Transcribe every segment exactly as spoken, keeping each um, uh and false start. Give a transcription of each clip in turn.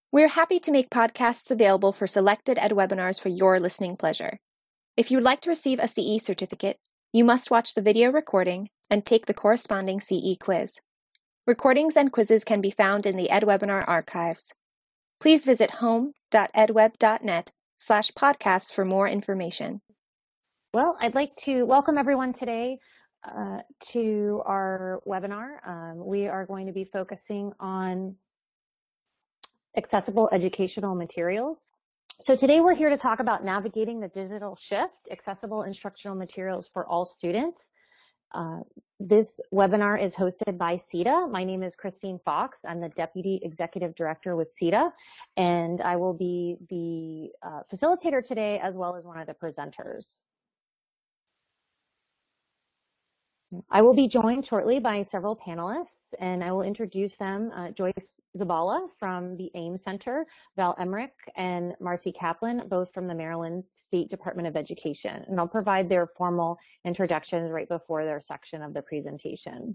We're happy to make podcasts available for selected ed webinars for your listening pleasure. If you'd like to receive a C E certificate, you must watch the video recording and take the corresponding C E quiz. Recordings and quizzes can be found in the EdWebinar archives. Please visit home.edweb.net slash podcasts for more information. Well, I'd like to welcome everyone today uh, to our webinar. Um, we are going to be focusing on accessible educational materials. So today we're here to talk about navigating the digital shift, accessible instructional materials for all students. Uh, this webinar is hosted by C E D A. My name is Christine Fox. I'm the Deputy Executive Director with C E D A, and I will be the uh, facilitator today as well as one of the presenters. I will be joined shortly by several panelists, and I will introduce them. Uh, Joyce Zabala from the AIMS Center, Val Emmerich and Marcy Kaplan, both from the Maryland State Department of Education. And I'll provide their formal introductions right before their section of the presentation.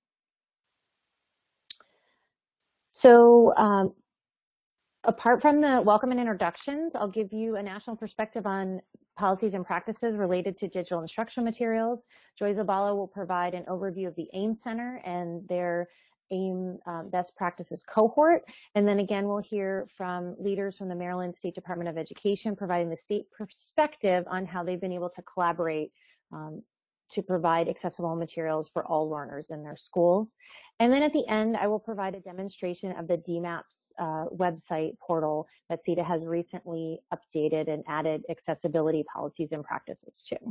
So um, apart from the welcome and introductions, I'll give you a national perspective on policies and practices related to digital instructional materials. Joy Zabala will provide an overview of the AIMS Center and their AIM um, best practices cohort. And then again, we'll hear from leaders from the Maryland State Department of Education, providing the state perspective on how they've been able to collaborate um, to provide accessible materials for all learners in their schools. And then at the end, I will provide a demonstration of the D MAPS Uh, website portal that C E D A has recently updated and added accessibility policies and practices to.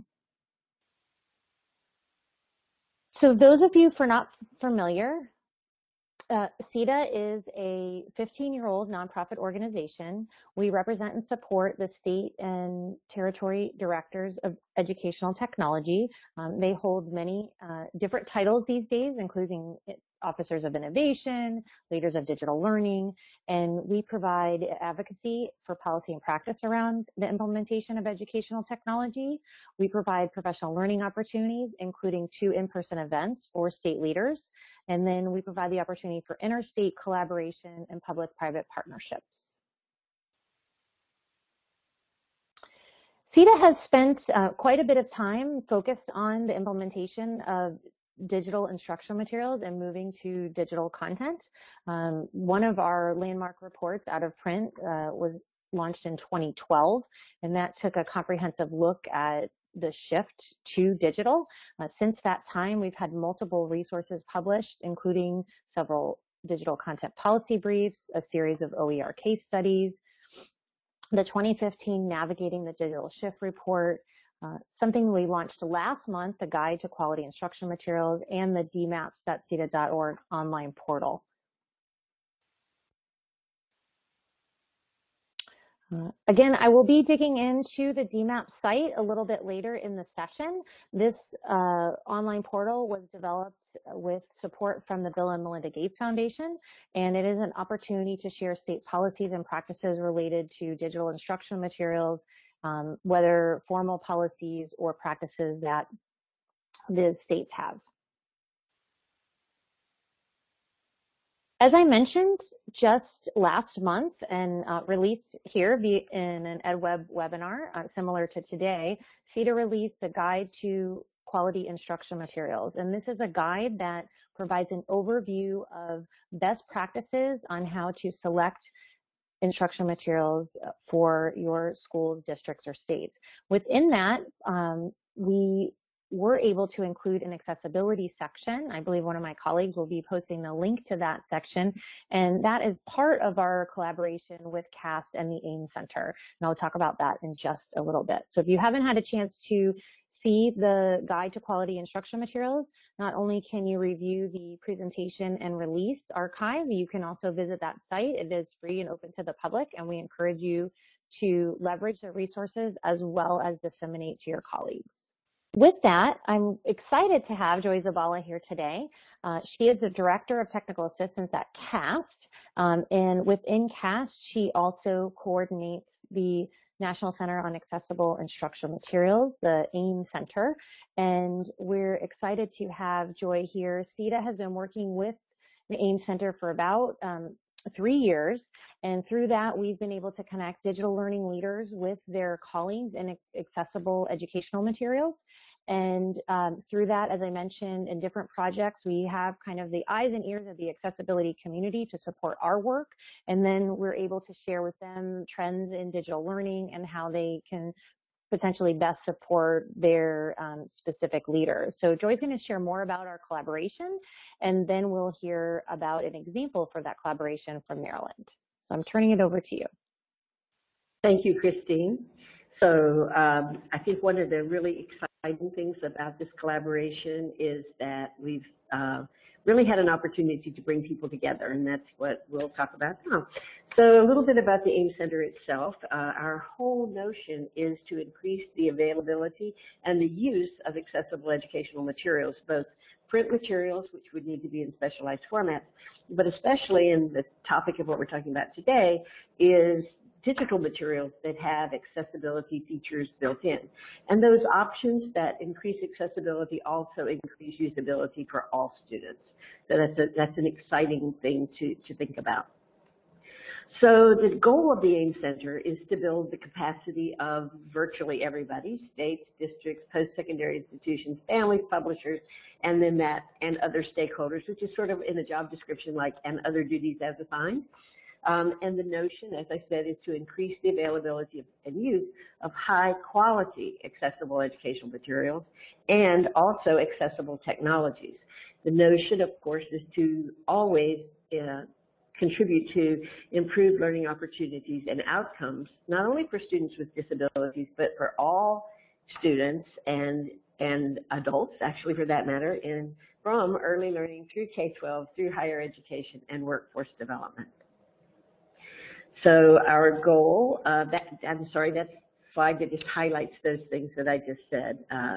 So those of you who are not familiar, uh, C E D A is a fifteen-year-old nonprofit organization. We represent and support the state and territory directors of educational technology. Um, they hold many uh, different titles these days, including Officers of Innovation, Leaders of Digital Learning, and we provide advocacy for policy and practice around the implementation of educational technology. We provide professional learning opportunities, including two in-person events for state leaders, and then we provide the opportunity for interstate collaboration and public-private partnerships. C E D A has spent uh, quite a bit of time focused on the implementation of digital instructional materials and moving to digital content. Um, one of our landmark reports out of print uh, was launched in twenty twelve, and that took a comprehensive look at the shift to digital. Uh, since that time, we've had multiple resources published, including several digital content policy briefs, a series of O E R case studies, the twenty fifteen Navigating the Digital Shift report, Uh, something we launched last month, the Guide to Quality Instructional Materials, and the d maps dot c e d a dot org online portal. Uh, again, I will be digging into the D MAPS site a little bit later in the session. This uh, online portal was developed with support from the Bill and Melinda Gates Foundation, and it is an opportunity to share state policies and practices related to digital instructional materials, Um, whether formal policies or practices that the states have. As I mentioned just last month and uh, released here via, in an EdWeb webinar uh, similar to today, C E D A released a guide to quality instructional materials. And this is a guide that provides an overview of best practices on how to select instructional materials for your schools, districts, or states. Within that, um, we were able to include an accessibility section. I believe one of my colleagues will be posting the link to that section, and that is part of our collaboration with CAST and the AIMS Center, and I'll talk about that in just a little bit. So if you haven't had a chance to see the Guide to Quality Instructional Materials, not only can you review the presentation and release archive, you can also visit that site. It is free and open to the public, and we encourage you to leverage the resources as well as disseminate to your colleagues. With that, I'm excited to have Joy Zabala here today. Uh, she is the Director of Technical Assistance at CAST, um, and within CAST, she also coordinates the National Center on Accessible Instructional Materials, the AIMS Center, and we're excited to have Joy here. C E D A has been working with the AIMS Center for about um, three years. And through that, we've been able to connect digital learning leaders with their colleagues in accessible educational materials. And um, through that, as I mentioned, in different projects, we have kind of the eyes and ears of the accessibility community to support our work. And then we're able to share with them trends in digital learning and how they can potentially best support their um, specific leaders. So Joy's going to share more about our collaboration, and then we'll hear about an example for that collaboration from Maryland. So I'm turning it over to you. Thank you, Christine. So um, I think one of the really exciting things about this collaboration is that we've uh, really had an opportunity to bring people together, and that's what we'll talk about now. So a little bit about the AIMS Center itself. Uh, our whole notion is to increase the availability and the use of accessible educational materials, both print materials, which would need to be in specialized formats, but especially in the topic of what we're talking about today is digital materials that have accessibility features built in. And those options that increase accessibility also increase usability for all students. So that's, a, that's an exciting thing to, to think about. So the goal of the AIMS Center is to build the capacity of virtually everybody, states, districts, post-secondary institutions, families, publishers, and then that and other stakeholders, which is sort of in the job description like and other duties as assigned. Um, and the notion, as I said, is to increase the availability of, and use of high quality accessible educational materials and also accessible technologies. The notion, of course, is to always uh, contribute to improved learning opportunities and outcomes, not only for students with disabilities, but for all students and, and adults, actually for that matter, in, from early learning through K twelve, through higher education and workforce development. So our goal, uh, that, I'm sorry, that's a slide that just highlights those things that I just said. Uh,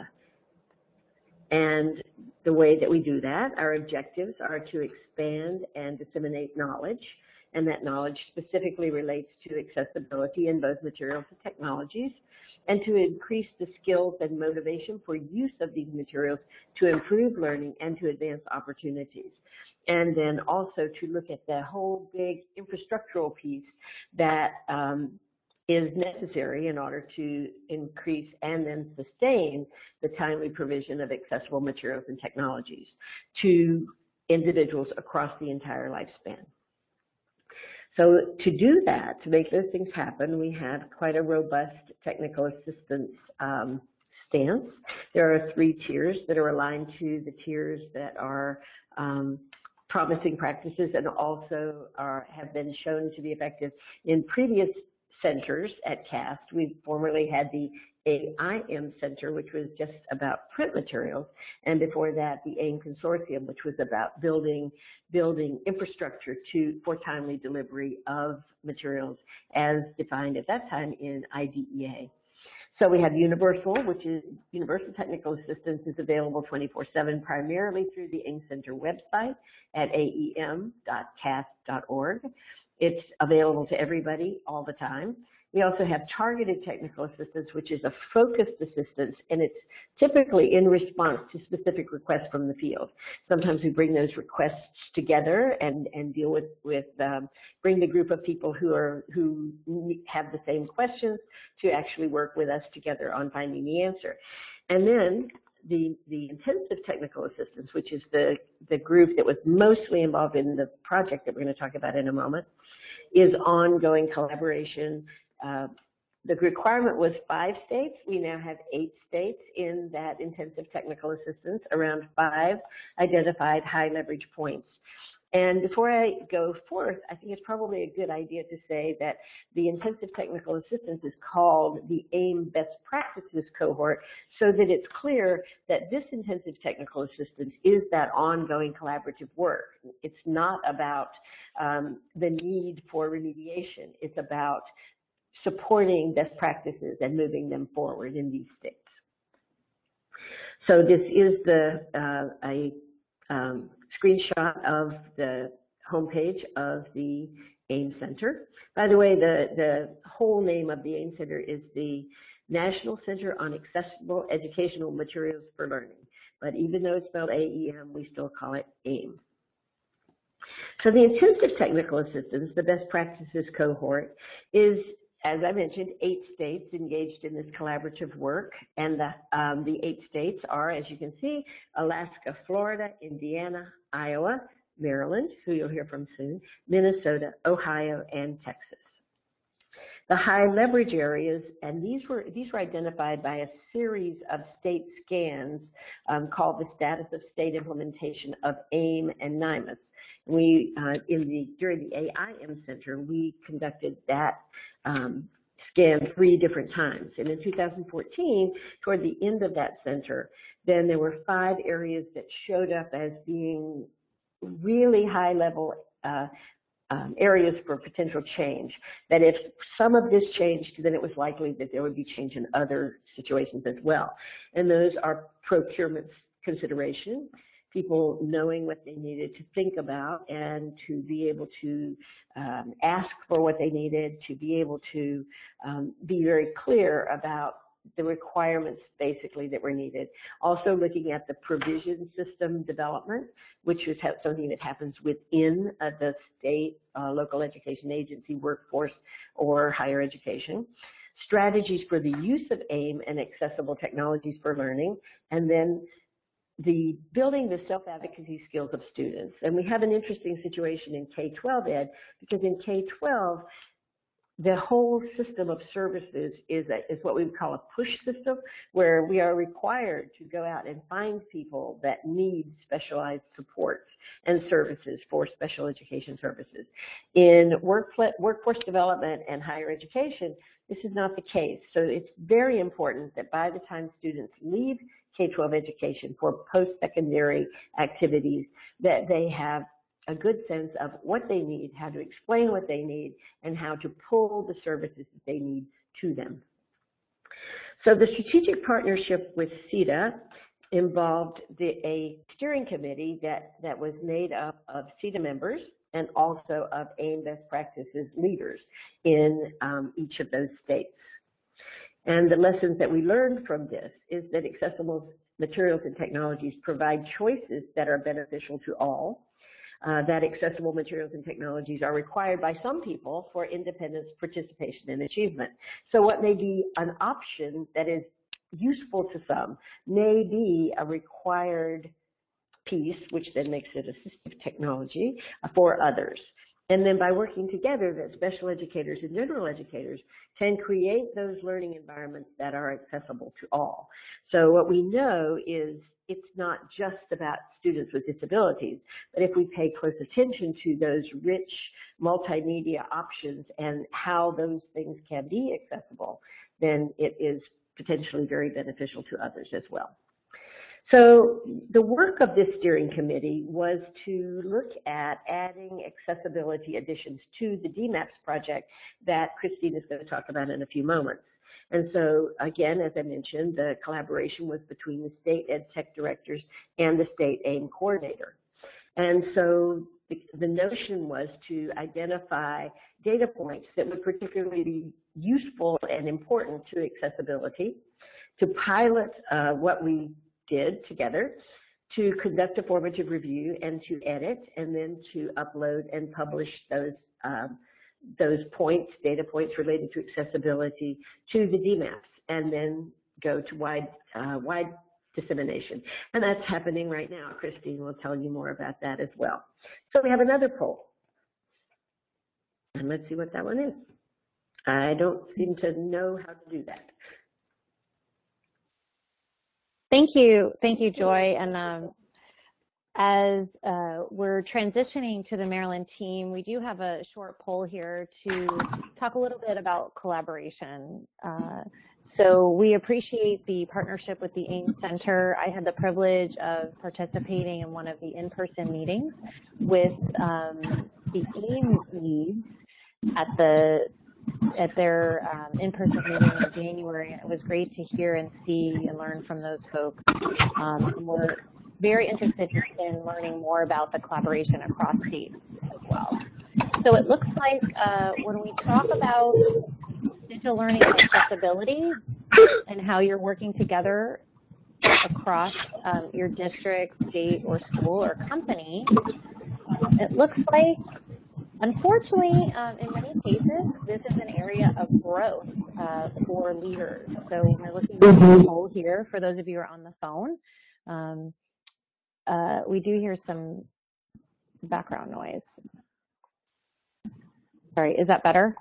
and the way that we do that, our objectives are to expand and disseminate knowledge, and that knowledge specifically relates to accessibility in both materials and technologies, and to increase the skills and motivation for use of these materials to improve learning and to advance opportunities. And then also to look at the whole big infrastructural piece that um, is necessary in order to increase and then sustain the timely provision of accessible materials and technologies to individuals across the entire lifespan. So to do that, to make those things happen, we have quite a robust technical assistance um, stance. There are three tiers that are aligned to the tiers that are um, promising practices and also are, have been shown to be effective in previous centers at CAST. We formerly had the A I M Center, which was just about print materials, and before that, the AIM Consortium, which was about building building infrastructure to for timely delivery of materials as defined at that time in I D E A. So we have Universal, which is Universal Technical Assistance is available twenty-four seven primarily through the AIM Center website at A E M dot cast dot org. It's available to everybody all the time. We also have targeted technical assistance, which is a focused assistance, and it's typically in response to specific requests from the field. Sometimes we bring those requests together and, and deal with, with um, bring the group of people who are who have the same questions to actually work with us together on finding the answer. And then the, the intensive technical assistance, which is the, the group that was mostly involved in the project that we're going to talk about in a moment, is ongoing collaboration. Uh, the requirement was five states. We now have eight states in that intensive technical assistance, around five identified high leverage points. And before I go forth, I think it's probably a good idea to say that the intensive technical assistance is called the AIM Best Practices Cohort so that it's clear that this intensive technical assistance is that ongoing collaborative work. It's not about um, the need for remediation. It's about supporting best practices and moving them forward in these states. So this is the uh, a um, screenshot of the homepage of the AIM Center. By the way, the, the whole name of the AIM Center is the National Center on Accessible Educational Materials for Learning. But even though it's spelled A E M, we still call it AIM. So the intensive technical assistance, the best practices cohort, is, as I mentioned, eight states engaged in this collaborative work. And the, um, the eight states are, as you can see, Alaska, Florida, Indiana, Iowa, Maryland, who you'll hear from soon, Minnesota, Ohio, and Texas. The high leverage areas, and these were these were identified by a series of state scans um, called the Status of State Implementation of AIM and NIMUS. We uh, in the during the A I M Center, we conducted that um, scan three different times. And in two thousand fourteen, toward the end of that center, then there were five areas that showed up as being really high level uh, Um, areas for potential change, that if some of this changed, then it was likely that there would be change in other situations as well. And those are procurement consideration, people knowing what they needed to think about and to be able to um, ask for what they needed, to be able to um, be very clear about the requirements basically that were needed. Also looking at the provision system development, which is something that happens within uh, the state, uh, local education agency, workforce, or higher education. Strategies for the use of AIM and accessible technologies for learning, and then the building the self-advocacy skills of students. And we have an interesting situation in K twelve ed, because in K twelve, the whole system of services is, a, is what we would call a push system, where we are required to go out and find people that need specialized supports and services for special education services. In workplace, workforce development and higher education, this is not the case. So it's very important that by the time students leave K twelve education for post-secondary activities, that they have a good sense of what they need, how to explain what they need, and how to pull the services that they need to them. So the strategic partnership with C E D A involved the, a steering committee that, that was made up of C E D A members and also of AIM best practices leaders in um, each of those states. And the lessons that we learned from this is that accessible materials and technologies provide choices that are beneficial to all. Uh, that accessible materials and technologies are required by some people for independence, participation, and achievement. So what may be an option that is useful to some may be a required piece, which then makes it assistive technology for others. And then by working together, that special educators and general educators can create those learning environments that are accessible to all. So what we know is it's not just about students with disabilities, but if we pay close attention to those rich multimedia options and how those things can be accessible, then it is potentially very beneficial to others as well. So the work of this steering committee was to look at adding accessibility additions to the D MAPS project that Christine is going to talk about in a few moments. And so again, as I mentioned, the collaboration was between the state ed tech directors and the state AIM coordinator. And so the, the notion was to identify data points that would particularly be useful and important to accessibility, to pilot uh, what we did together, to conduct a formative review and to edit, and then to upload and publish those um, those points, data points related to accessibility to the D MAPS, and then go to wide uh, wide dissemination. And that's happening right now. Christine will tell you more about that as well. So we have another poll, and let's see what that one is. I don't seem to know how to do that. Thank you. Thank you, Joy. And um, as uh, we're transitioning to the Maryland team, we do have a short poll here to talk a little bit about collaboration. Uh, so we appreciate the partnership with the AIM Center. I had the privilege of participating in one of the in-person meetings with um, the AIM leads at the at their um, in-person meeting in January, and it was great to hear and see and learn from those folks. Um, and we're very interested in learning more about the collaboration across states as well. So it looks like uh, when we talk about digital learning and accessibility and how you're working together across um, your district, state, or school or company, it looks like, unfortunately, um, in many cases, this is an area of growth uh, for leaders. So we're looking at the poll here for those of you who are on the phone. Um, uh, we do hear some background noise. Sorry, is that better?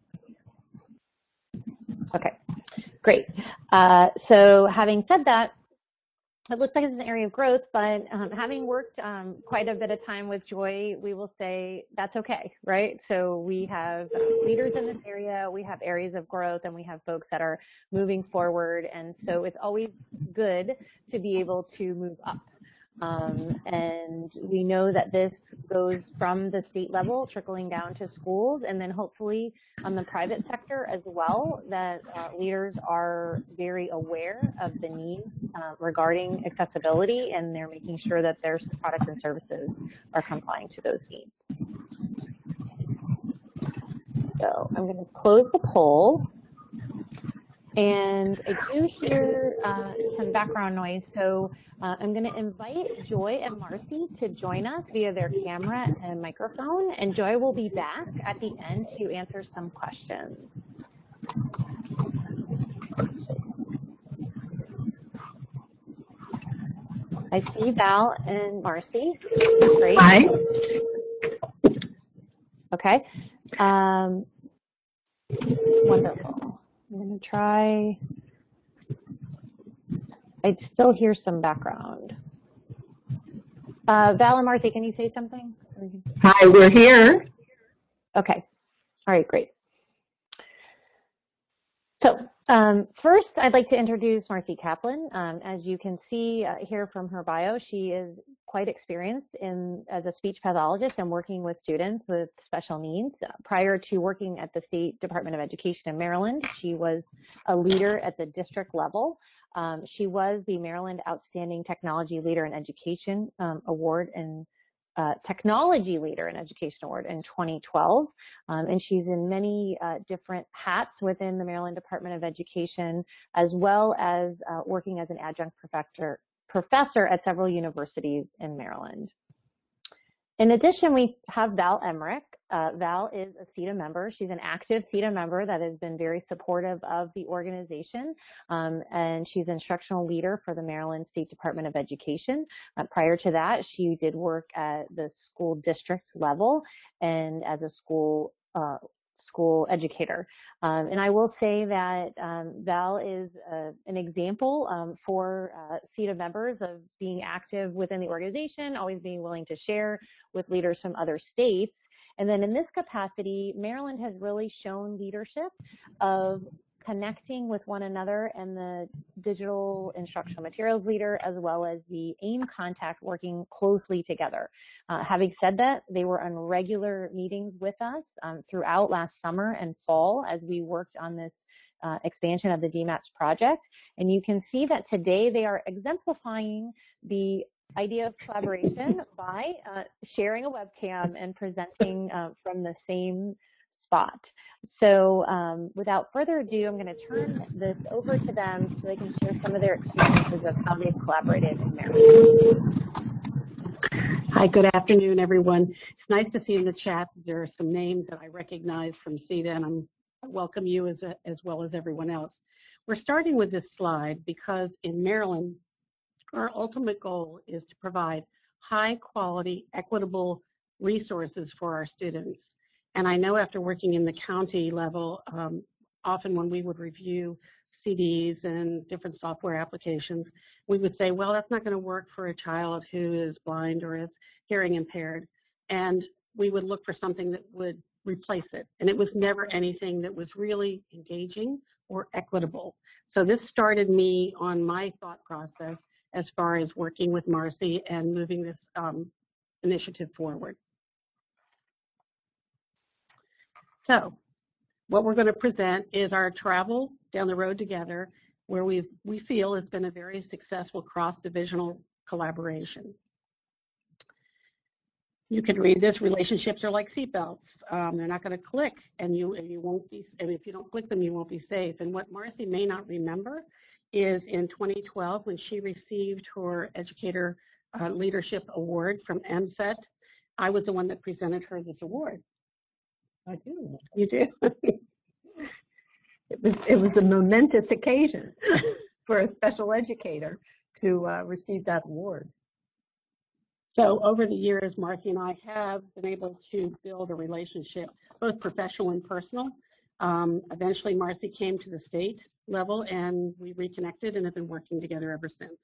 Okay, great. Uh, so having said that, it looks like it's an area of growth, but um, having worked um, quite a bit of time with Joy, we will say that's okay, right? So we have leaders in this area, we have areas of growth, and we have folks that are moving forward. And so it's always good to be able to move up. Um, and we know that this goes from the state level, trickling down to schools, and then hopefully on the private sector as well, that uh, leaders are very aware of the needs uh, regarding accessibility, and they're making sure that their products and services are complying to those needs. So I'm going to close the poll. And I do hear uh, some background noise, so uh, I'm going to invite Joy and Marcy to join us via their camera and microphone, and Joy will be back at the end to answer some questions. I see Val and Marcy. Great. Hi. Okay. Um, wonderful. I'm going to try. I still hear some background. Uh, Val and Marcy, can you say something? So we can... Hi, we're here. Okay. All right, great. So um, first, I'd like to introduce Marcy Kaplan. Um, as you can see uh, here from her bio, she is quite experienced in as a speech pathologist and working with students with special needs. Uh, prior to working at the State Department of Education in Maryland, she was a leader at the district level. Um, she was the Maryland Outstanding Technology Leader in Education um, Award and Uh, Technology Leader in Education Award in twenty twelve, um, and she's in many uh, different hats within the Maryland Department of Education, as well as uh, working as an adjunct professor, professor at several universities in Maryland. In addition, we have Val Emmerich. Uh, Val is a CETA member. She's an active CETA member that has been very supportive of the organization, um, and she's instructional leader for the Maryland State Department of Education. Uh, prior to that, she did work at the school district level and as a school uh, school educator. Um, and I will say that um, Val is uh, an example um, for uh, CETA members of being active within the organization, always being willing to share with leaders from other states. And then in this capacity, Maryland has really shown leadership of connecting with one another, and the digital instructional materials leader as well as the AIM contact working closely together. Uh, having said that, they were on regular meetings with us um, throughout last summer and fall as we worked on this uh, expansion of the D MATS project. And you can see that today they are exemplifying the idea of collaboration by uh, sharing a webcam and presenting uh, from the same spot. So um, without further ado, I'm going to turn this over to them so they can share some of their experiences of how they've collaborated in Maryland. Hi, good afternoon, everyone. It's nice to see in the chat there are some names that I recognize from CETA, and I'm, I welcome you as, a, as well as everyone else. We're starting with this slide because in Maryland, our ultimate goal is to provide high quality, equitable resources for our students. And I know after working in the county level, um, often when we would review C Ds and different software applications, we would say, well, that's not going to work for a child who is blind or is hearing impaired. And we would look for something that would replace it. And it was never anything that was really engaging or equitable. So this started me on my thought process as far as working with Marcy and moving this um, initiative forward. So what we're going to present is our travel down the road together, where we we feel has been a very successful cross-divisional collaboration. You can read this. Relationships are like seatbelts. Um, they're not going to click, and you and you won't be. And if you don't click them, you won't be safe. And what Marcy may not remember is in twenty twelve when she received her Educator uh, Leadership Award from M S E T. I was the one that presented her this award. I do. You do? It was, it was a momentous occasion for a special educator to uh, receive that award. So over the years, Marcy and I have been able to build a relationship, both professional and personal. Um, eventually, Marcy came to the state level, and we reconnected and have been working together ever since.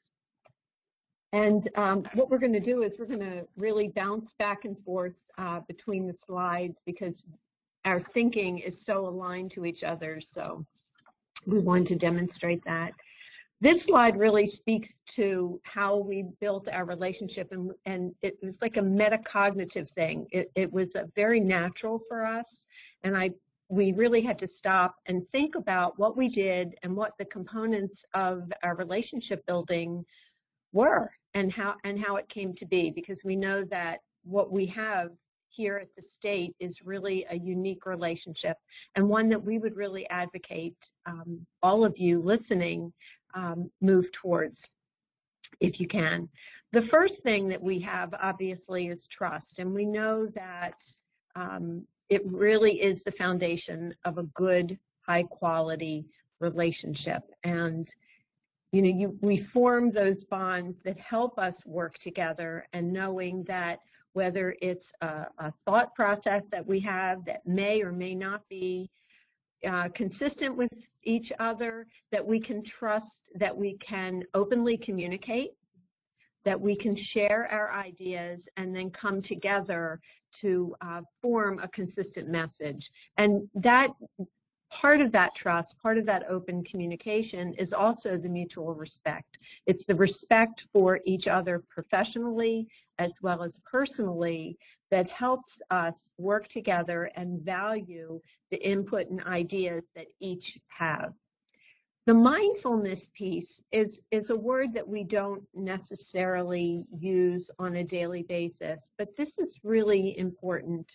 And um, what we're going to do is we're going to really bounce back and forth uh, between the slides because our thinking is so aligned to each other. So we want to demonstrate that. This slide really speaks to how we built our relationship, and, and it was like a metacognitive thing. It, it was a very natural for us, and I we really had to stop and think about what we did and what the components of our relationship building were, and how and how it came to be, because we know that what we have here at the state is really a unique relationship, and one that we would really advocate um, all of you listening um, move towards if you can. The first thing that we have obviously is trust, and we know that um, it really is the foundation of a good, high quality relationship. And you know, you, we form those bonds that help us work together, and knowing that whether it's a, a thought process that we have that may or may not be uh, consistent with each other, that we can trust, that we can openly communicate, that we can share our ideas, and then come together to uh, form a consistent message. And that part of that trust, part of that open communication is also the mutual respect. It's the respect for each other professionally as well as personally that helps us work together and value the input and ideas that each have. The mindfulness piece is, is a word that we don't necessarily use on a daily basis, but this is really important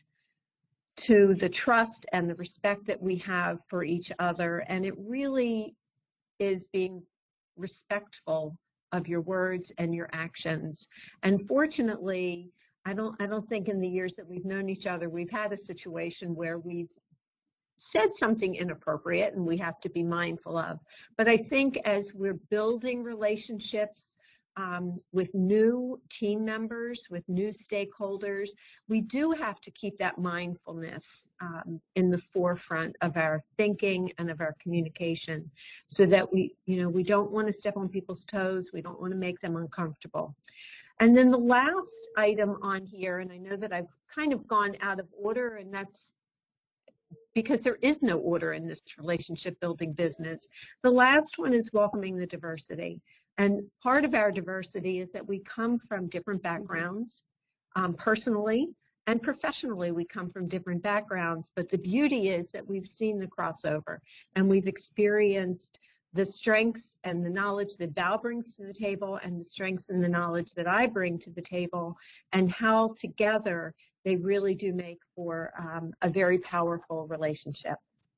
to the trust and the respect that we have for each other, and it really is being respectful of your words and your actions. And fortunately, I don't I don't think in the years that we've known each other we've had a situation where we've said something inappropriate, and we have to be mindful of. But I think as we're building relationships Um, with new team members, with new stakeholders, we do have to keep that mindfulness um, in the forefront of our thinking and of our communication, so that we, you know, we don't want to step on people's toes, we don't want to make them uncomfortable. And then the last item on here, and I know that I've kind of gone out of order, and that's because there is no order in this relationship building business. The last one is welcoming the diversity. And part of our diversity is that we come from different backgrounds, um, personally and professionally we come from different backgrounds, but the beauty is that we've seen the crossover, and we've experienced the strengths and the knowledge that Val brings to the table, and the strengths and the knowledge that I bring to the table, and how together they really do make for um, a very powerful relationship.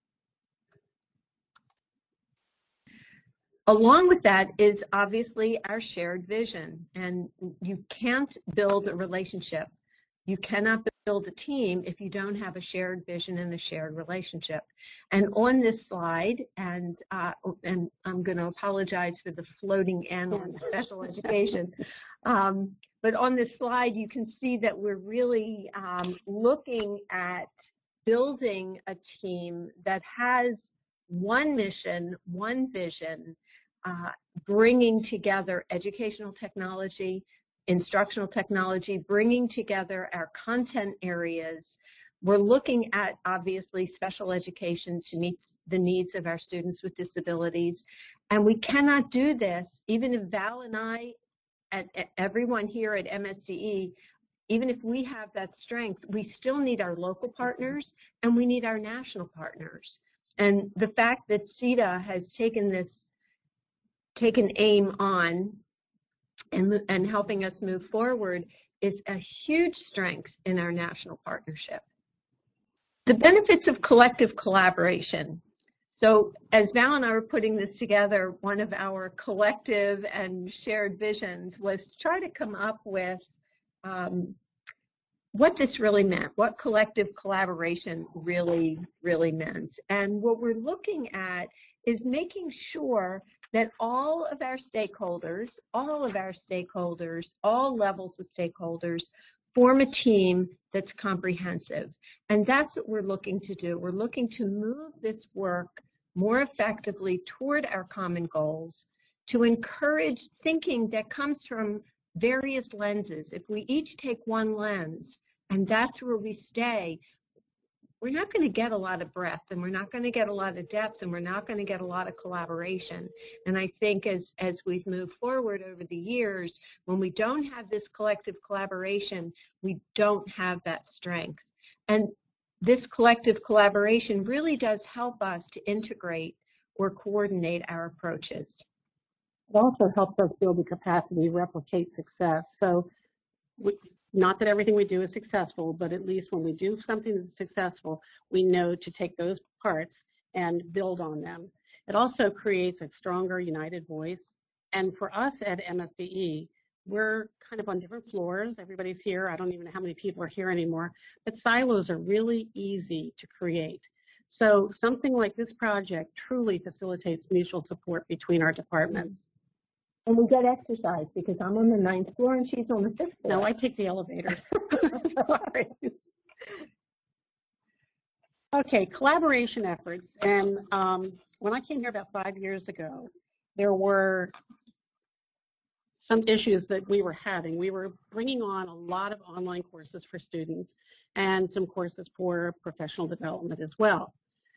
Along with that is obviously our shared vision, and you can't build a relationship, you cannot build a team if you don't have a shared vision and a shared relationship. And on this slide, and uh, and I'm going to apologize for the floating N on special education, um, but on this slide you can see that we're really um, looking at building a team that has one mission, one vision, uh, bringing together educational technology, instructional technology, bringing together our content areas. We're looking at, obviously, special education to meet the needs of our students with disabilities. And we cannot do this, even if Val and I, and everyone here at M S D E, even if we have that strength, we still need our local partners and we need our national partners. And the fact that C E D A has taken this, taken aim on and, and helping us move forward is a huge strength in our national partnership. The benefits of collective collaboration. So as Val and I were putting this together, one of our collective and shared visions was to try to come up with um, what this really meant, what collective collaboration really, really meant. And what we're looking at is making sure that all of our stakeholders, all of our stakeholders, all levels of stakeholders form a team that's comprehensive. And that's what we're looking to do. We're looking to move this work more effectively toward our common goals, to encourage thinking that comes from various lenses. If we each take one lens and that's where we stay, we're not going to get a lot of breadth, and we're not going to get a lot of depth, and we're not going to get a lot of collaboration. And I think as, as we've moved forward over the years, when we don't have this collective collaboration, we don't have that strength. And this collective collaboration really does help us to integrate or coordinate our approaches. It also helps us build the capacity to replicate success. So we, not that everything we do is successful, but at least when we do something that's successful, we know to take those parts and build on them. It also creates a stronger, united voice. And for us at M S D E, we're kind of on different floors. Everybody's here. I don't even know how many people are here anymore. But silos are really easy to create. So something like this project truly facilitates mutual support between our departments. And we get exercise because I'm on the ninth floor and she's on the fifth floor. No, I take the elevator. Sorry. Okay, collaboration efforts. And um, when I came here about five years ago, there were some issues that we were having. We were bringing on a lot of online courses for students and some courses for professional development as well.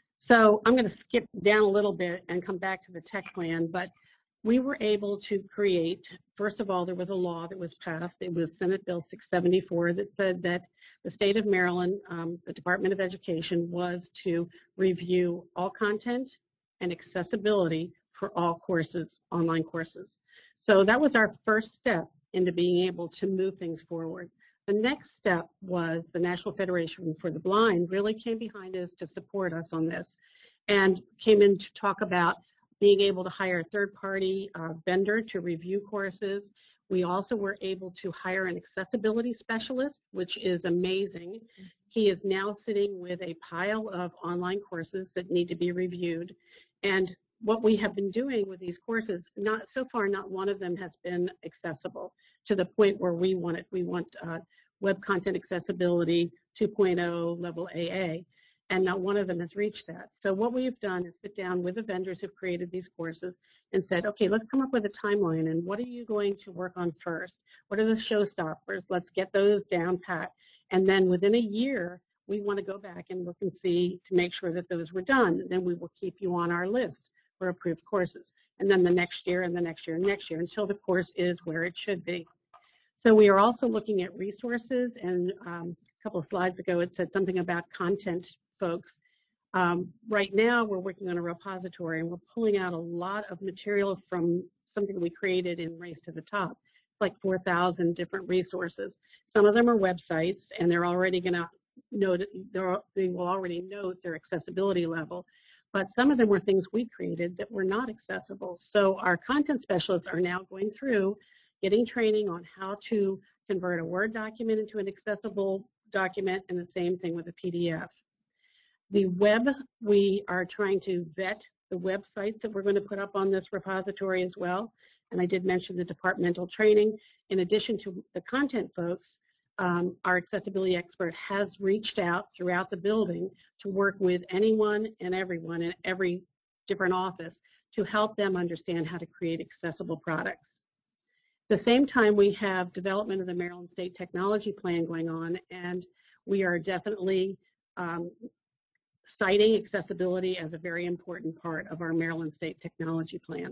So I'm going to skip down a little bit and come back to the tech plan, but we were able to create, first of all, there was a law that was passed. It was Senate Bill six seventy-four that said that the state of Maryland, um, the Department of Education, was to review all content and accessibility for all courses, online courses. So that was our first step into being able to move things forward. The next step was the National Federation for the Blind really came behind us to support us on this and came in to talk about being able to hire a third-party uh, vendor to review courses. We also were able to hire an accessibility specialist, which is amazing. He is now sitting with a pile of online courses that need to be reviewed. And what we have been doing with these courses, not so far, not one of them has been accessible to the point where we want it. We want uh, web content accessibility two point oh level A A. And not one of them has reached that. So what we've done is sit down with the vendors who've created these courses and said, okay, let's come up with a timeline, and what are you going to work on first? What are the showstoppers? Let's get those down pat. And then within a year, we want to go back and look and see to make sure that those were done. Then we will keep you on our list for approved courses. And then the next year and the next year and next year until the course is where it should be. So we are also looking at resources, and um, a couple of slides ago it said something about content folks. Um, right now we're working on a repository and we're pulling out a lot of material from something we created in Race to the Top. It's like four thousand different resources. Some of them are websites and they're already going to note, they will already note their accessibility level. But some of them were things we created that were not accessible. So our content specialists are now going through getting training on how to convert a Word document into an accessible document, and the same thing with a P D F. The web, we are trying to vet the websites that we're going to put up on this repository as well. And I did mention the departmental training. In addition to the content folks, um, our accessibility expert has reached out throughout the building to work with anyone and everyone in every different office to help them understand how to create accessible products. At the same time, we have development of the Maryland State Technology Plan going on, and we are definitely um, citing accessibility as a very important part of our Maryland State Technology Plan.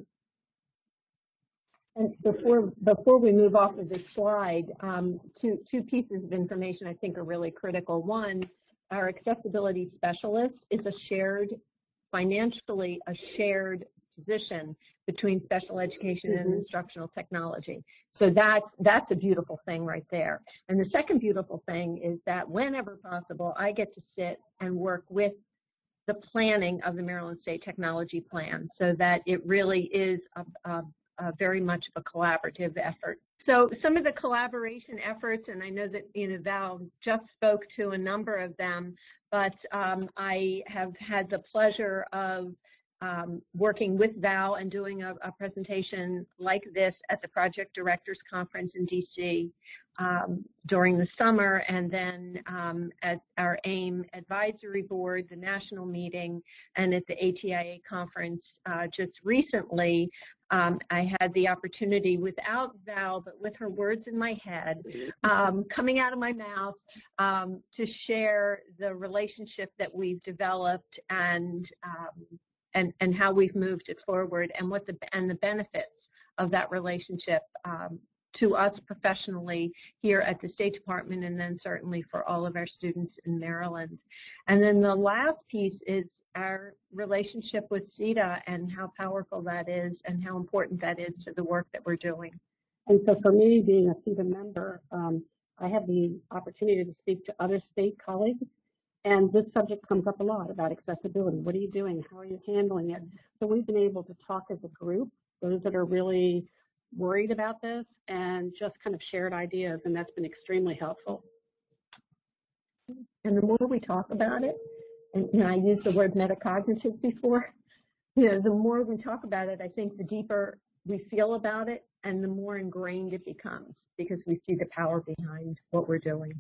And before before we move off of this slide, um, two two pieces of information I think are really critical. One, our accessibility specialist is a shared, financially a shared position between special education mm-hmm. and instructional technology. So that's that's a beautiful thing right there. And the second beautiful thing is that whenever possible, I get to sit and work with the planning of the Maryland State Technology Plan, so that it really is a, a uh, very much of a collaborative effort. So some of the collaboration efforts, and I know that, you know, Val just spoke to a number of them, but um, I have had the pleasure of um, working with Val and doing a, a presentation like this at the Project Directors Conference in D C um, during the summer, and then um, at our AIM Advisory Board, the national meeting, and at the A T I A conference uh, just recently. Um, I had the opportunity, without Val, but with her words in my head, um, coming out of my mouth, um, to share the relationship that we've developed and um, and and how we've moved it forward, and what the and the benefits of that relationship um, to us professionally here at the State Department, and then certainly for all of our students in Maryland. And then the last piece is our relationship with C E D A and how powerful that is and how important that is to the work that we're doing. And so for me, being a C E D A member, um, I have the opportunity to speak to other state colleagues, and this subject comes up a lot about accessibility. What are you doing? How are you handling it? So we've been able to talk as a group, those that are really worried about this, and just kind of shared ideas, and that's been extremely helpful. And the more we talk about it, and you know, I used the word metacognitive before, you know, the more we talk about it, I think the deeper we feel about it and the more ingrained it becomes, because we see the power behind what we're doing.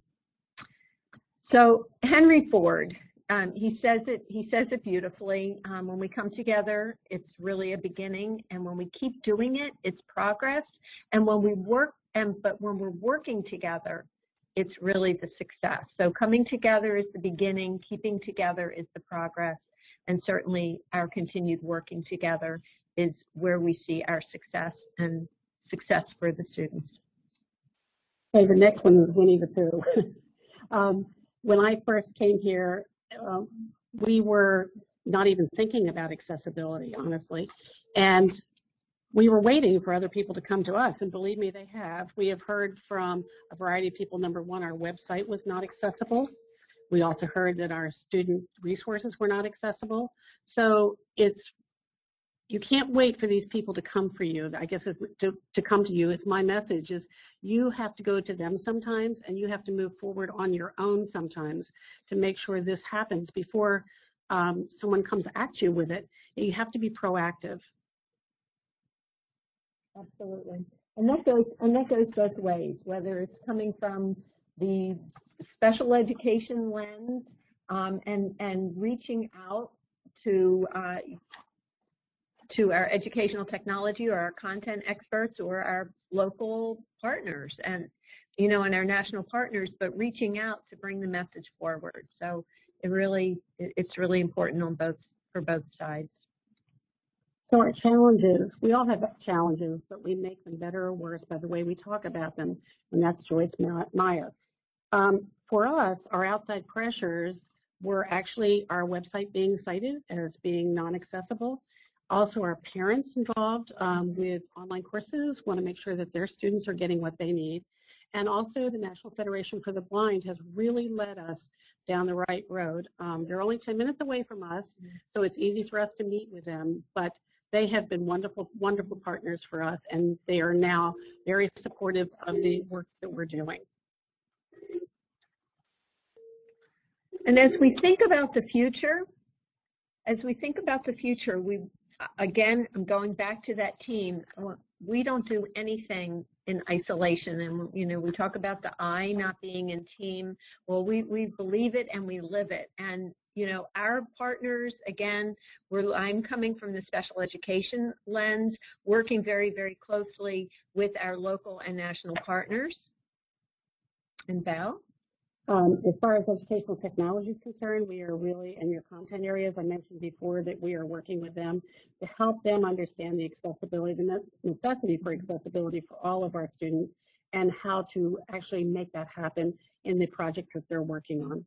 So Henry Ford, um, he says it, he says it beautifully. Um, when we come together, it's really a beginning, and when we keep doing it, it's progress. And when we work, and but when we're working together, it's really the success. So coming together is the beginning, keeping together is the progress, and certainly our continued working together is where we see our success and success for the students. Okay, the next one is Winnie the Pooh. um, when I first came here, um, we were not even thinking about accessibility, honestly, and we were waiting for other people to come to us, and believe me, they have. We have heard from a variety of people. Number one, our website was not accessible. We also heard that our student resources were not accessible. So it's, you can't wait for these people to come for you. I guess it's to, to come to you. It's my message is you have to go to them sometimes, and you have to move forward on your own sometimes to make sure this happens before um, someone comes at you with it. You have to be proactive. Absolutely. And that goes and that goes both ways, whether it's coming from the special education lens um, and and reaching out to uh, to our educational technology or our content experts or our local partners and you know and our national partners, but reaching out to bring the message forward. So it really it, it's really important on both for both sides. So our challenges, we all have challenges, but we make them better or worse by the way we talk about them, and that's Joyce Meyer. Um, for us, our outside pressures were actually our website being cited as being non-accessible. Also, our parents involved um, with online courses want to make sure that their students are getting what they need. And also the National Federation for the Blind has really led us down the right road. Um, they're only ten minutes away from us, so it's easy for us to meet with them, but they have been wonderful, wonderful partners for us, and they are now very supportive of the work that we're doing. And as we think about the future, as we think about the future, we, again, I'm going back to that team. We don't do anything in isolation. And, you know, we talk about the I not being in team. Well, we, we believe it and we live it. And, you know, our partners, again, we're, I'm coming from the special education lens, working very, very closely with our local and national partners. And Val? Um, as far as educational technology is concerned, we are really in your content areas. I mentioned before that we are working with them to help them understand the accessibility, the necessity for accessibility for all of our students, and how to actually make that happen in the projects that they're working on.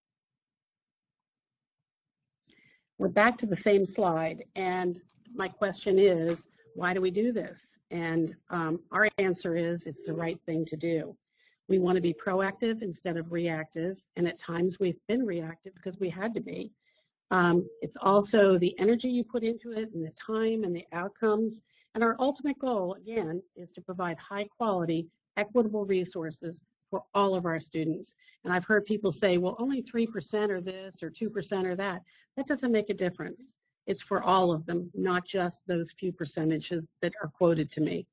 We're back to the same slide, and my question is, why do we do this? And um, our answer is it's the right thing to do. We want to be proactive instead of reactive, and at times we've been reactive because we had to be. Um, it's also the energy you put into it and the time and the outcomes. And our ultimate goal, again, is to provide high quality, equitable resources for all of our students. And I've heard people say, well, only three percent are this or two percent or that. That doesn't make a difference. It's for all of them, not just those few percentages that are quoted to me.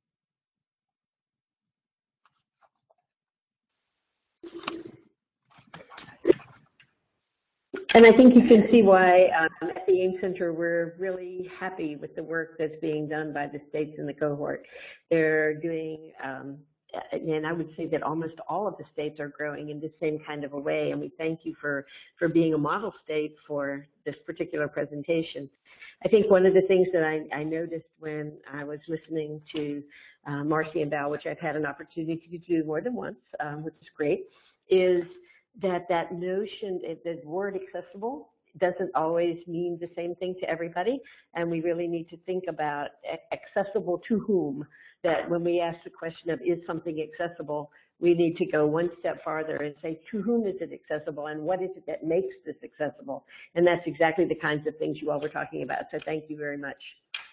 And I think you can see why um, at the AIMS Center, we're really happy with the work that's being done by the states in the cohort. They're doing, um, and I would say that almost all of the states are growing in the same kind of a way. And we thank you for, for being a model state for this particular presentation. I think one of the things that I, I noticed when I was listening to uh, Marcy and Val, which I've had an opportunity to do more than once, um, which is great, is that that notion, the word accessible doesn't always mean the same thing to everybody, and we really need to think about accessible to whom, that when we ask the question of is something accessible, we need to go one step farther and say to whom is it accessible and what is it that makes this accessible, and that's exactly the kinds of things you all were talking about, so thank you very much.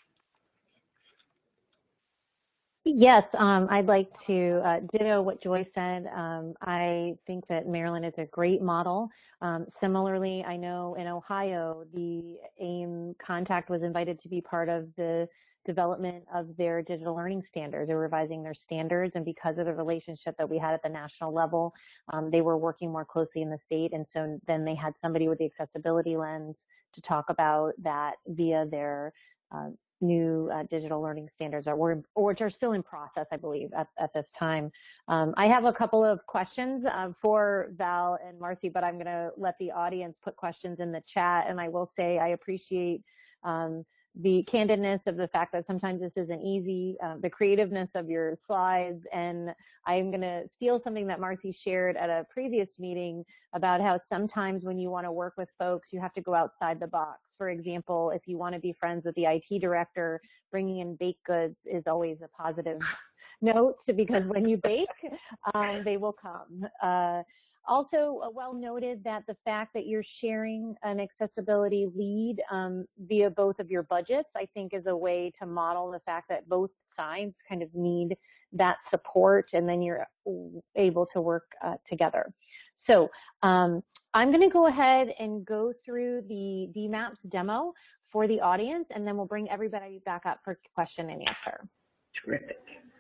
Yes, um, I'd like to uh, ditto what Joy said. Um, I think that Maryland is a great model. Um, similarly, I know in Ohio, the AIM contact was invited to be part of the development of their digital learning standards. They're revising their standards, and because of the relationship that we had at the national level, um, they were working more closely in the state, and so then they had somebody with the accessibility lens to talk about that via their uh, new uh, digital learning standards, or, or which are still in process, I believe, at, at this time. Um, I have a couple of questions uh, for Val and Marcy, but I'm going to let the audience put questions in the chat. And I will say I appreciate um, the candidness of the fact that sometimes this isn't easy, uh, the creativeness of your slides. And I'm going to steal something that Marcy shared at a previous meeting about how sometimes when you want to work with folks, you have to go outside the box. For example, if you want to be friends with the I T director, bringing in baked goods is always a positive note, because when you bake, um, they will come. Uh, Also, uh, well noted that the fact that you're sharing an accessibility lead um, via both of your budgets, I think is a way to model the fact that both sides kind of need that support, and then you're able to work uh, together. So um, I'm going to go ahead and go through the D MAPS demo for the audience, and then we'll bring everybody back up for question and answer. Terrific.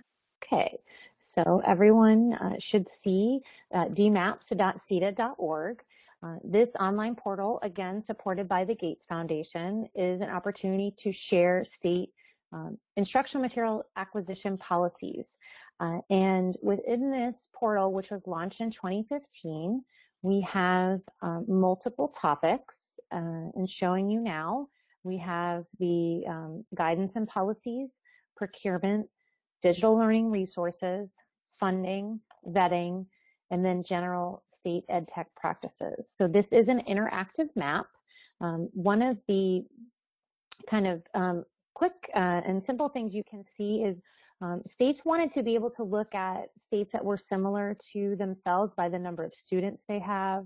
Okay, so everyone uh, should see uh, d maps dot C E D A dot org. Uh, this online portal, again, supported by the Gates Foundation, is an opportunity to share state um, instructional material acquisition policies. Uh, and within this portal, which was launched in twenty fifteen, we have um, multiple topics, uh, and showing you now, we have the um, guidance and policies, procurement, digital learning resources, funding, vetting, and then general state ed tech practices. So this is an interactive map. Um, one of the kind of um, quick uh, and simple things you can see is um, states wanted to be able to look at states that were similar to themselves by the number of students they have,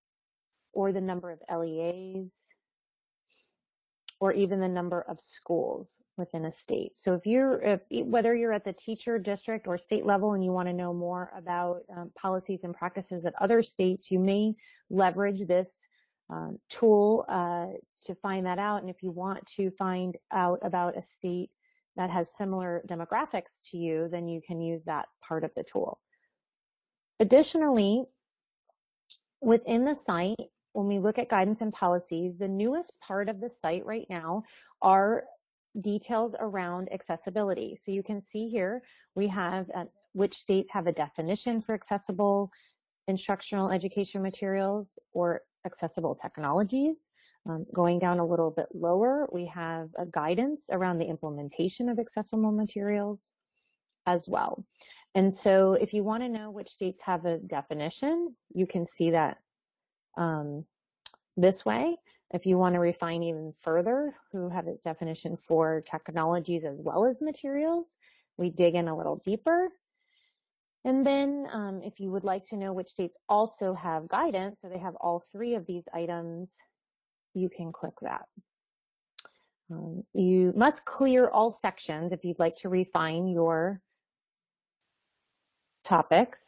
or the number of L E As, or even the number of schools within a state. So if you're, if, whether you're at the teacher, district, or state level and you want to know more about um, policies and practices at other states, you may leverage this um, tool uh, to find that out. And if you want to find out about a state that has similar demographics to you, then you can use that part of the tool. Additionally, within the site, when we look at guidance and policies, the newest part of the site right now are details around accessibility. So you can see here, we have uh, which states have a definition for accessible instructional education materials or accessible technologies. Um, going down a little bit lower, we have a guidance around the implementation of accessible materials as well. And so if you want to know which states have a definition, you can see that Um, this way. If you want to refine even further, who have a definition for technologies as well as materials, we dig in a little deeper. And then um, if you would like to know which states also have guidance, so they have all three of these items you can click that. Um, you must clear all sections if you'd like to refine your topics.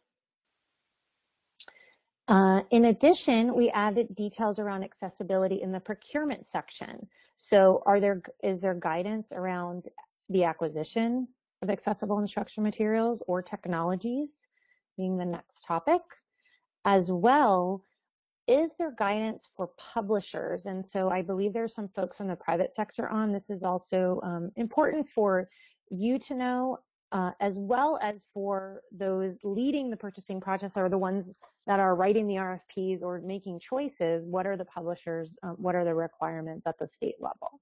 Uh, in addition, we added details around accessibility in the procurement section. So are there, is there guidance around the acquisition of accessible instruction materials or technologies, being the next topic? As well, is there guidance for publishers? And so I believe there's some folks in the private sector on. This is also um, important for you to know, uh, as well as for those leading the purchasing process or the ones that are writing the R F Ps or making choices. What are the publishers, uh, what are the requirements at the state level?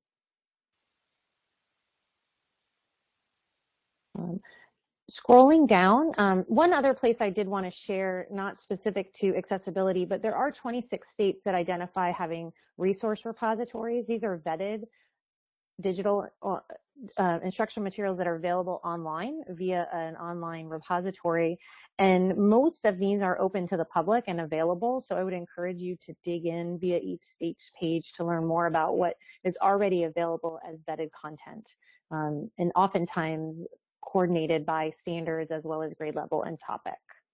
Um, Scrolling down, um, one other place I did want to share, not specific to accessibility, but there are twenty-six states that identify having resource repositories. These are vetted digital uh, uh, instruction materials that are available online via an online repository. And most of these are open to the public and available. So I would encourage you to dig in via each state's page to learn more about what is already available as vetted content. Um, and oftentimes, coordinated by standards as well as grade level and topic.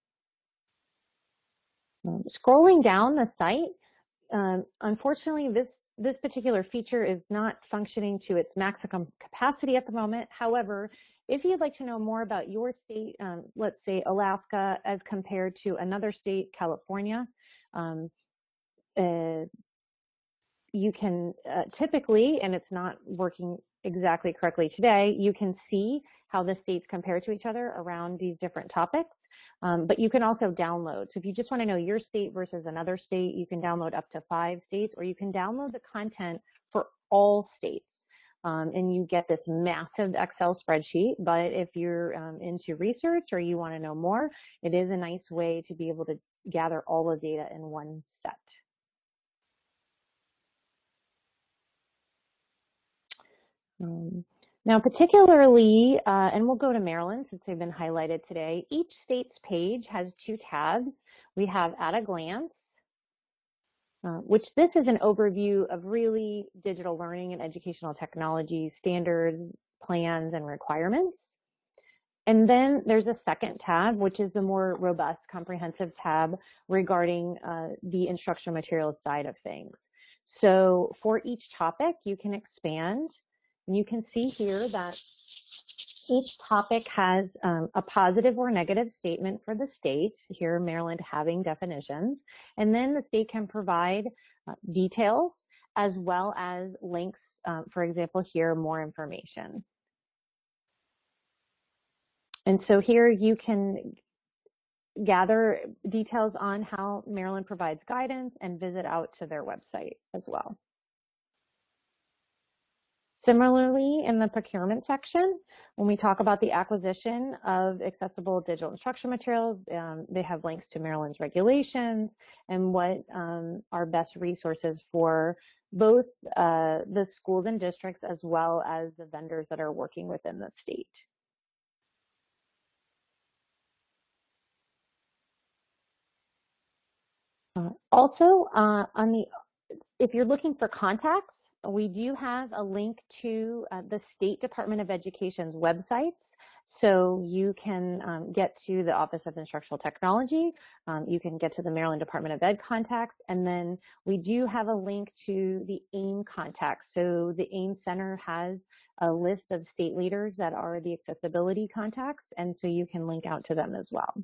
Um, scrolling down the site, um, unfortunately, this, this particular feature is not functioning to its maximum capacity at the moment. However, if you'd like to know more about your state, um, let's say Alaska as compared to another state, California, um, uh, you can uh, typically, and it's not working exactly correctly today, you can see how the states compare to each other around these different topics, um, but you can also download. So if you just want to know your state versus another state, you can download up to five states, or you can download the content for all states. Um, and you get this massive Excel spreadsheet, but if you're um, into research or you want to know more, it is a nice way to be able to gather all the data in one set. Um, now, particularly, uh, and we'll go to Maryland since they've been highlighted today, each state's page has two tabs. We have At a Glance, uh, which this is an overview of really digital learning and educational technology standards, plans, and requirements. And then there's a second tab, which is a more robust, comprehensive tab regarding uh, the instructional materials side of things. So for each topic, you can expand. And you can see here that each topic has um, a positive or negative statement for the state, here Maryland having definitions, and then the state can provide uh, details as well as links, uh, for example, here, more information. And so here you can gather details on how Maryland provides guidance and visit out to their website as well. Similarly, in the procurement section, when we talk about the acquisition of accessible digital instruction materials, um, they have links to Maryland's regulations and what um, are best resources for both uh, the schools and districts as well as the vendors that are working within the state. Uh, also, uh, on the, if you're looking for contacts, we do have a link to uh, the State Department of Education's websites. So you can um, get to the Office of Instructional Technology, um, you can get to the Maryland Department of Ed contacts, and then we do have a link to the AIM contacts. So the AIM Center has a list of state leaders that are the accessibility contacts, and so you can link out to them as well.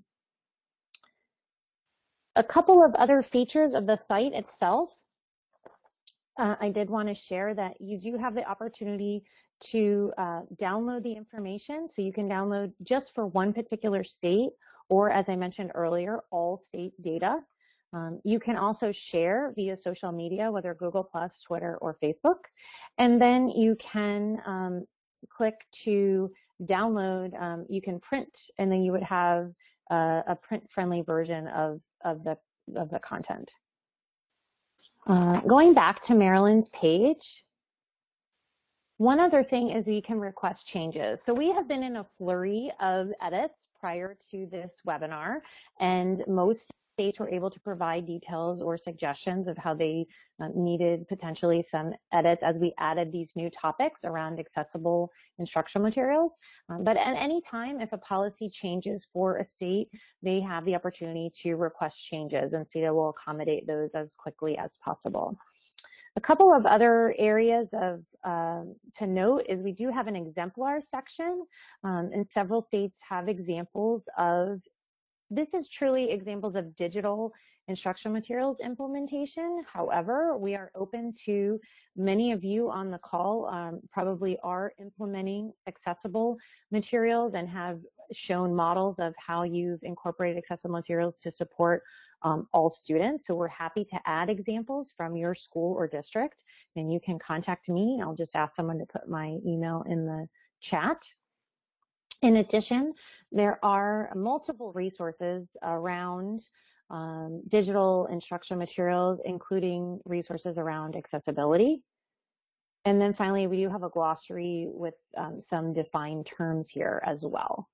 A couple of other features of the site itself. Uh, I did want to share that you do have the opportunity to uh, download the information. So you can download just for one particular state, or as I mentioned earlier, all state data. Um, you can also share via social media, whether Google plus, Twitter, or Facebook. And then you can um, click to download. Um, you can print, and then you would have uh, a print-friendly version of, of, the, of the content. Uh, going back to Maryland's page, one other thing is we can request changes. So we have been in a flurry of edits prior to this webinar, and most states were able to provide details or suggestions of how they uh, needed potentially some edits as we added these new topics around accessible instructional materials. Um, but at any time, if a policy changes for a state, they have the opportunity to request changes, and CETA will accommodate those as quickly as possible. A couple of other areas of uh, to note is we do have an exemplar section, um, and several states have examples of, this is truly examples of digital instructional materials implementation. However, we are open to, many of you on the call um, probably are implementing accessible materials and have shown models of how you've incorporated accessible materials to support um, all students. So we're happy to add examples from your school or district, and you can contact me. I'll just ask someone to put my email in the chat. In addition, there are multiple resources around um, digital instructional materials, including resources around accessibility. And then finally, we do have a glossary with um, some defined terms here as well.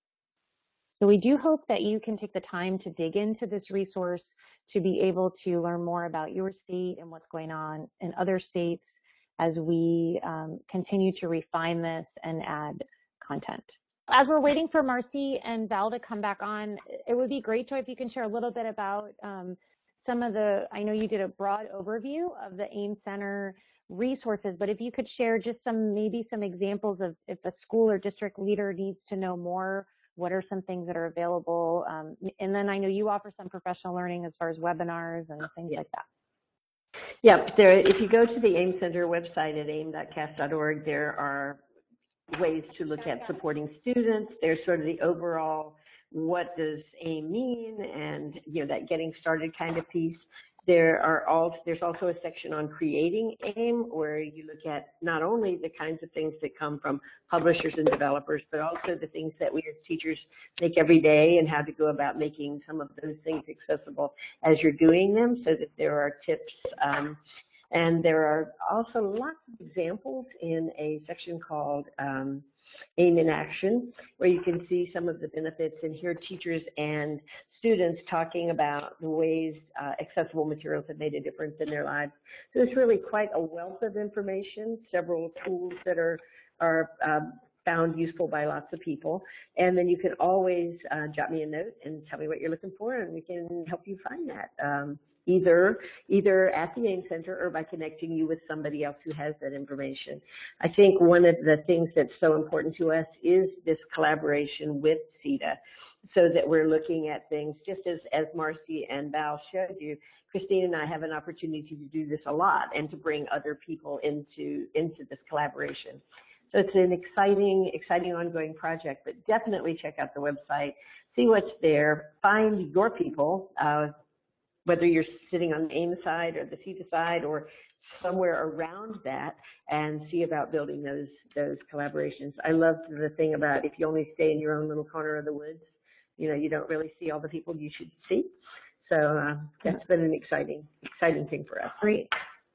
So we do hope that you can take the time to dig into this resource to be able to learn more about your state and what's going on in other states as we um, continue to refine this and add content. As we're waiting for Marcy and Val to come back on, it would be great, Joy, if you can share a little bit about um, some of the, I know you did a broad overview of the AIMS Center resources, but if you could share just some, maybe some examples of if a school or district leader needs to know more, what are some things that are available? Um, and then I know you offer some professional learning as far as webinars and things yeah. like that. Yep, there, if you go to the AIMS Center website at aim dot C A S dot org, there are ways to look at supporting students. There's sort of the overall, what does AIM mean, and you know, that getting started kind of piece. There are also, there's also a section on creating AIM where you look at not only the kinds of things that come from publishers and developers, but also the things that we as teachers make every day and how to go about making some of those things accessible as you're doing them, so that there are tips. Um, And there are also lots of examples in a section called um, AIM in Action, where you can see some of the benefits and hear teachers and students talking about the ways uh, accessible materials have made a difference in their lives. So it's really quite a wealth of information, several tools that are, are um, found useful by lots of people. And then you can always uh, jot me a note and tell me what you're looking for, and we can help you find that. Um, Either, either at the AIMS Center or by connecting you with somebody else who has that information. I think one of the things that's so important to us is this collaboration with CETA, so that we're looking at things, just as, as Marcy and Val showed you. Christine and I have an opportunity to do this a lot and to bring other people into, into this collaboration. So it's an exciting, exciting ongoing project, but definitely check out the website, see what's there, find your people, uh, whether you're sitting on the AIMS side or the CETA side or somewhere around that, and see about building those those collaborations. I love the thing about if you only stay in your own little corner of the woods, you know, you don't really see all the people you should see. So uh, that's been an exciting, exciting thing for us. Great.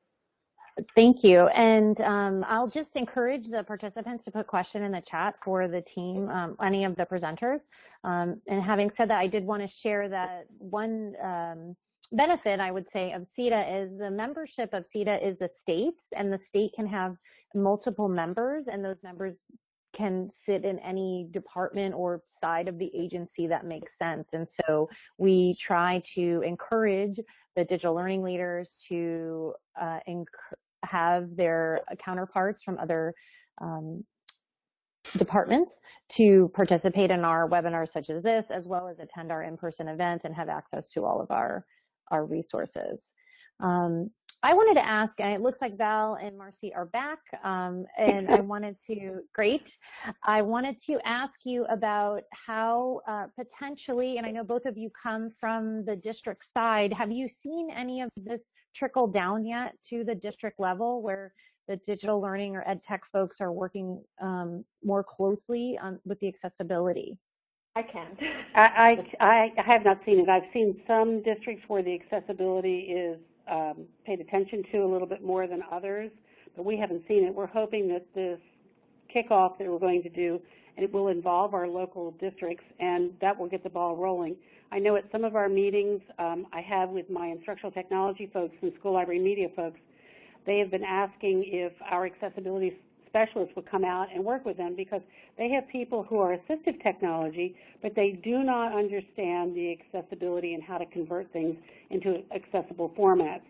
Thank you. And um, I'll just encourage the participants to put question in the chat for the team, um, any of the presenters. Um, and having said that, I did want to share that one um, benefit, I would say, of CETA is the membership of CETA is the states, and the state can have multiple members, and those members can sit in any department or side of the agency that makes sense. And so we try to encourage the digital learning leaders to uh, have their counterparts from other um, departments to participate in our webinars such as this, as well as attend our in-person events and have access to all of our, our resources. Um, I wanted to ask, and it looks like Val and Marcy are back, um, and I wanted to, great, I wanted to ask you about how uh, potentially, and I know both of you come from the district side, have you seen any of this trickle down yet to the district level where the digital learning or ed tech folks are working um, more closely on, with the accessibility? I can. I, I, I have not seen it. I've seen some districts where the accessibility is um, paid attention to a little bit more than others, but we haven't seen it. We're hoping that this kickoff that we're going to do, and it will involve our local districts, and that will get the ball rolling. I know at some of our meetings um, I have with my instructional technology folks and school library media folks, they have been asking if our accessibility specialists would come out and work with them, because they have people who are assistive technology, but they do not understand the accessibility and how to convert things into accessible formats.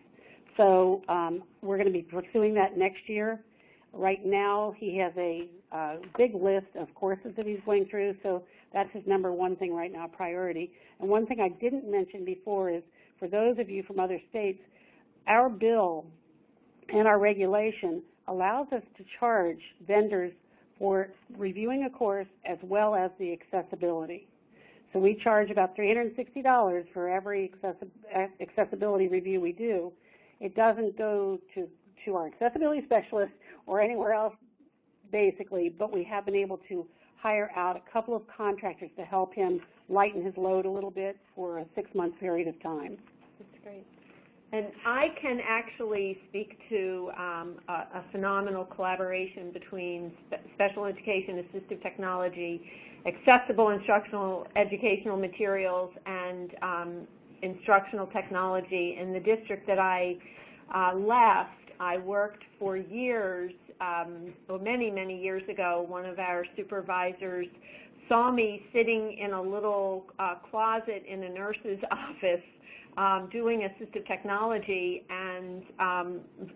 So um, we're going to be pursuing that next year. Right now, he has a uh, big list of courses that he's going through, so that's his number one thing right now, priority. And one thing I didn't mention before is, for those of you from other states, our bill and our regulation allows us to charge vendors for reviewing a course as well as the accessibility. So we charge about three hundred sixty dollars for every accessibility review we do. It doesn't go to, to our accessibility specialist or anywhere else, basically, but we have been able to hire out a couple of contractors to help him lighten his load a little bit for a six-month period of time. That's great. And I can actually speak to um, a, a phenomenal collaboration between spe special education, assistive technology, accessible instructional educational materials, and um, instructional technology. In the district that I uh, left, I worked for years, um, well, many, many years ago. One of our supervisors saw me sitting in a little uh, closet in a nurse's office Um, doing assistive technology, and um,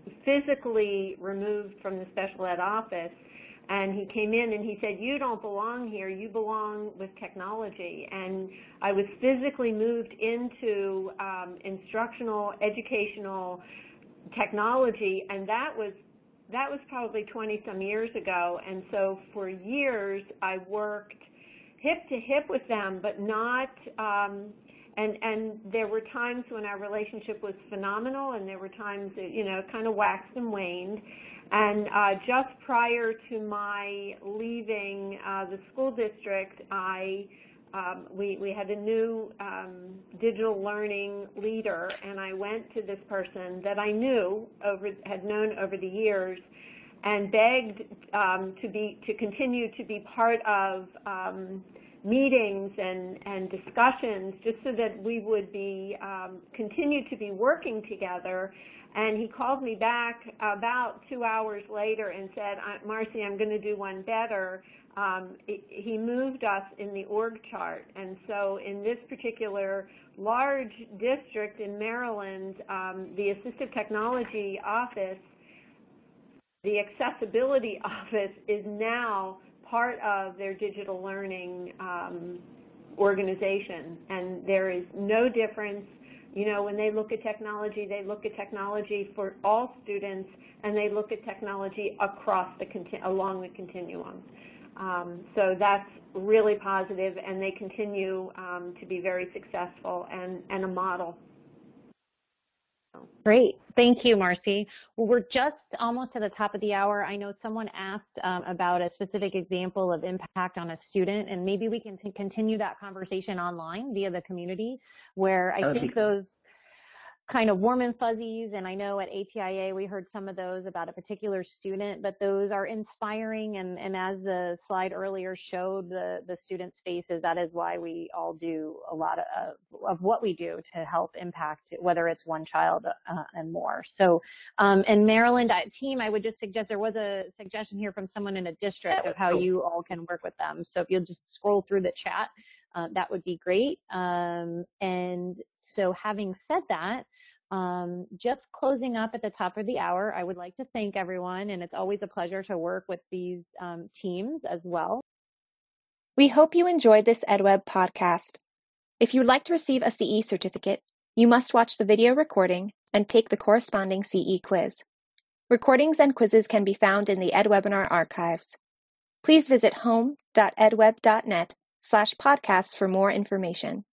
physically removed from the special ed office. And he came in and he said, "You don't belong here, you belong with technology." And I was physically moved into um, instructional, educational technology, and that was that was probably twenty some years ago. And so for years I worked hip to hip with them, but not um, And, and there were times when our relationship was phenomenal, and there were times that, you know, kind of waxed and waned. And uh, just prior to my leaving uh, the school district, I um, we, we had a new um, digital learning leader, and I went to this person that I knew, over, had known over the years, and begged um, to be to continue to be part of um, meetings and, and discussions, just so that we would be um, continue to be working together. And he called me back about two hours later and said, "Marcy, I'm going to do one better." Um, it, he moved us in the org chart. And so in this particular large district in Maryland, um, the assistive technology office, the accessibility office, is now part of their digital learning um, organization, and there is no difference. You know, when they look at technology, they look at technology for all students, and they look at technology across the along the continuum. Um, so that's really positive, and they continue um, to be very successful and, and a model. Great. Thank you, Marcy. Well, we're just almost to the top of the hour. I know someone asked um, about a specific example of impact on a student, and maybe we can continue that conversation online via the community, where I think those kind of warm and fuzzies, and I know at A T I A we heard some of those about a particular student, but those are inspiring, and, and as the slide earlier showed the, the students' faces, that is why we all do a lot of, of what we do to help impact, whether it's one child uh, and more. So um, in Maryland team, I would just suggest, there was a suggestion here from someone in a district of how you all can work with them. So if you'll just scroll through the chat, uh, that would be great. Um, and so having said that, Um, just closing up at the top of the hour, I would like to thank everyone, and it's always a pleasure to work with these um, teams as well. We hope you enjoyed this EdWeb podcast. If you'd like to receive a C E certificate, you must watch the video recording and take the corresponding C E quiz. Recordings and quizzes can be found in the EdWebinar archives. Please visit home dot edweb dot net slash podcasts for more information.